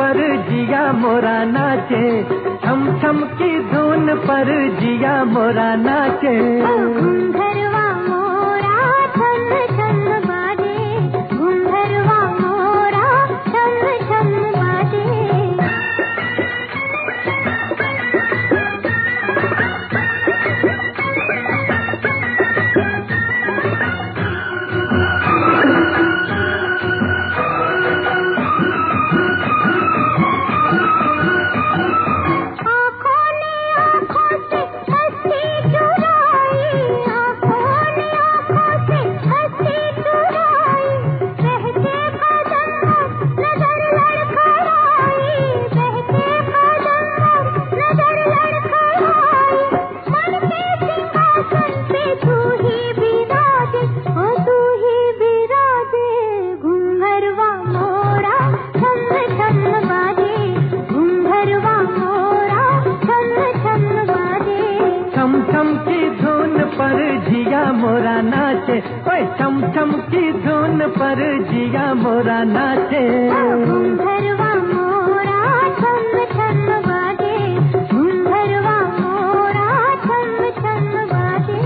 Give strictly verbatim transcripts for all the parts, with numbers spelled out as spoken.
पर जिया मोरा नाचे, छम छम की धुन पर जिया मोरा नाचे। घुंघरवा मोरा छम छम बाजे, घुंघरवा मोरा छम छम बाजे। मोरा नाचे, ओए छम छम की धुन पर जिया मोरा नाचे। घुंघरवा मोरा छम छम बाजे, घुंघरवा मोरा छम छम बाजे।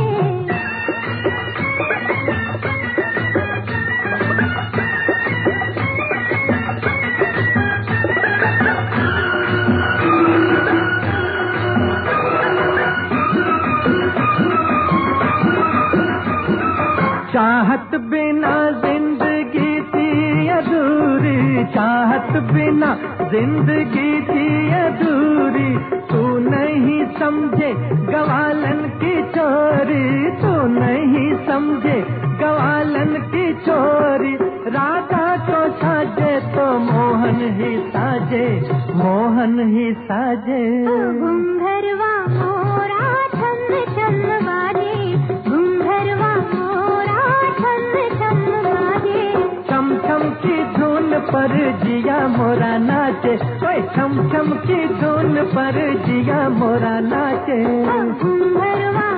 चाहत बिना जिंदगी थी अधूरी, चाहत बिना जिंदगी थी अधूरी। तू नहीं समझे गवालन की चोरी, तू नहीं समझे गवालन की चोरी। राधा को साजे तो मोहन ही साजे, मोहन ही साजे। घुंघरवा मोरा छम छम बाजे, घुंघरवा मोरा छम छम बाजे। छम छम की धुन पर जिया मोरा नाचे, ओए छम छम की धुन पर जिया मोरा नाचे। घुंघरवा